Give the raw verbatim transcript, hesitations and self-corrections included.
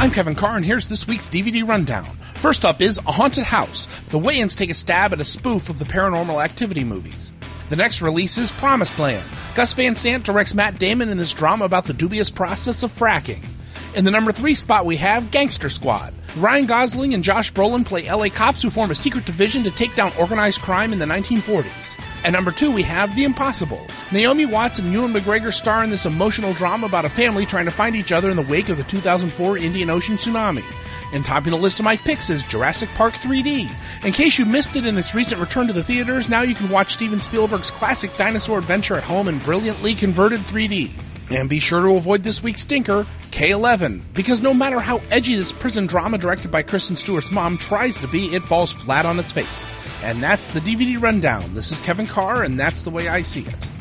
I'm Kevin Carr, and here's this week's D V D rundown. First up is A Haunted House. The Wayans take a stab at a spoof of the Paranormal Activity movies. The next release is Promised Land. Gus Van Sant directs Matt Damon in this drama about the dubious process of fracking. In the number three spot, we have Gangster Squad. Ryan Gosling and Josh Brolin play L A cops who form a secret division to take down organized crime in the nineteen forties. At number two, we have The Impossible. Naomi Watts and Ewan McGregor star in this emotional drama about a family trying to find each other in the wake of the two thousand four Indian Ocean tsunami. And topping the list of my picks is Jurassic Park three D. In case you missed it in its recent return to the theaters, now you can watch Steven Spielberg's classic dinosaur adventure at home in brilliantly converted three D. And be sure to avoid this week's stinker, K eleven, because no matter how edgy this prison drama directed by Kristen Stewart's mom tries to be, it falls flat on its face. And that's the D V D rundown. This is Kevin Carr, and that's the way I see it.